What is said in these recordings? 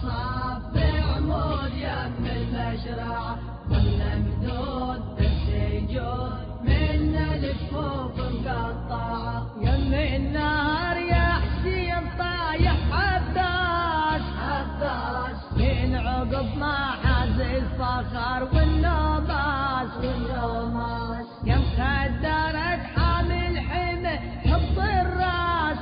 صاب بعمود يم المشرعة والممدود بالسجود من الجفوف مقطعة. يم النار يا حسين طايح عباس من عقب ما حاز الفخر والنوماس يم خدرت حامل حمى حفظ الراس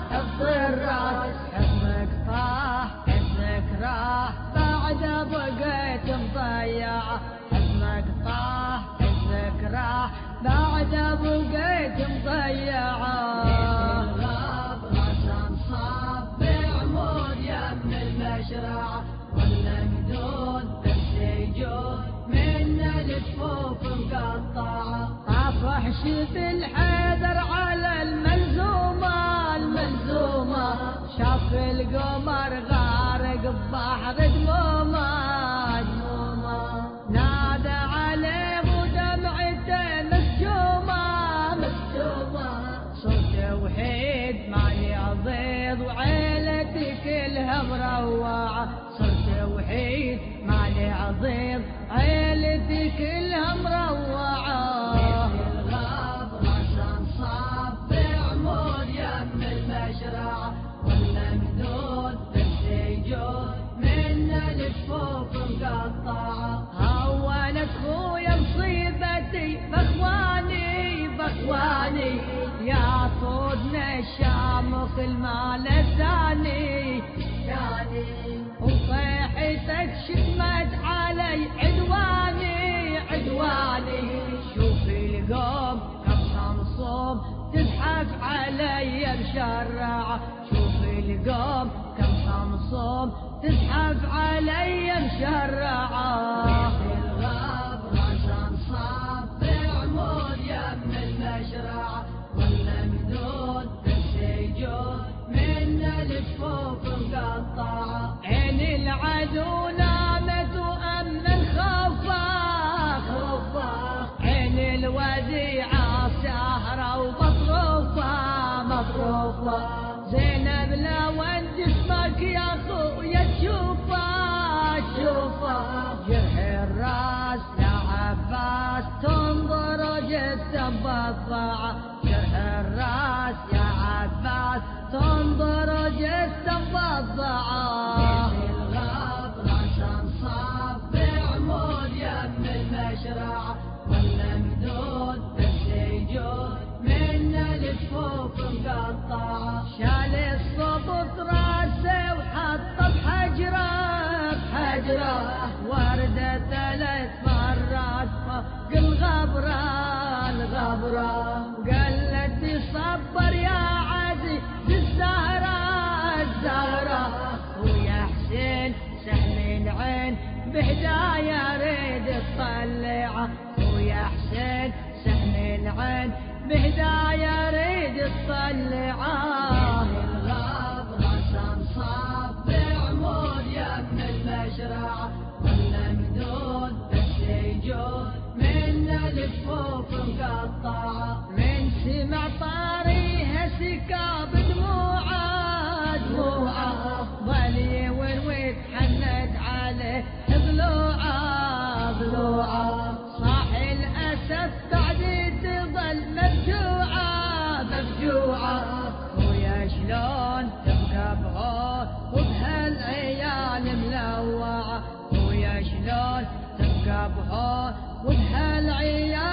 حفظك طاح حفظك راح بعد بقيت مضيعة حفظك طاح حفظك راح بعد بقيت مضيعة. الغاب رسم صاب بعمود يم المشرعة والممدود بالسجود من الجفوف مقطعة. طافح شيف الحيدر على الملزومة شاف القمر غارق ببحر دمومه نادى عليه ودمعته مسجومة صرت وحيد مالي عضيض وعيلتي كلها مروعة صرت وحيد مالي عضيض عيلتي كلها مروعة. الغاب رسم صاب بعمود يم المشرعة والممدود بالسجود من الجفوف مقطعة. هونت خويا مصيبتي بخواني يا طودنا الشامخ المال الثاني وصيحتك شتمت علي عدواني شوفي القوم كم صوم تزحف علي مشرعة شوفي القوم كم صوم تزحف علي مشرعة. الغاب رسم صاب بعمود يم المشرعة والممدود بالسجود من الجفوف مقطعة. عين العدو نامت وأمن الخوفة عين الوديعة سهرة ومطروفة زينب لو انت اسمك يا خويا تشوفه جرح الراس يا عباس تنظر جثة مبضعة جرح الراس يا عباس تنظر جثة مبضعة. الغاب رسم صاب بعمود يم المشرعة والممدود بالسجود من الجفوف مقطعة. شال الصبط راسه وحط بحجره وردة 3 مرات فوق الغبرة قالت صبر يا عزيز الزهرة ويا حسين سهم العين بهدايا ريد تطلعه ويا حسين سهم العين بهدايا ريد تطلعه. الغاب رسم صاب بعمود يم المشرعة والممدود بالسجود من الجفوف مقطعة. من سمع طاريها سكاب دموعه ظل يوروي تحنت عليه ضلوعه صاح الأسد بعد تظل مفجوعة ويا شلون تبقى بهون وبهالعيال ملوعة ويا شلون تبقى بهون وبهالعيال